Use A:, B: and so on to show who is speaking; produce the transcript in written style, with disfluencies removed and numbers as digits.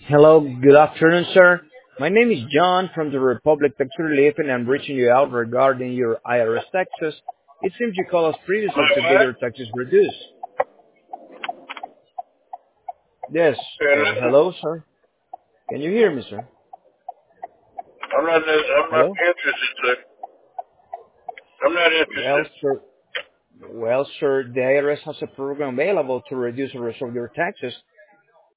A: Hello, good afternoon, sir. My name is John from the Republic Tax Relief, and I'm reaching you out regarding your IRS taxes. It seems you called us previously
B: My
A: to get
B: what?
A: your taxes reduced. Yes.
B: Yeah, listen,
A: Hello, sir. Can you hear me, sir?
B: I'm not
A: Hello?
B: interested, sir. I'm not
A: Well,
B: interested.
A: sir. Well, sir, the IRS has a program available to reduce the rest of your taxes.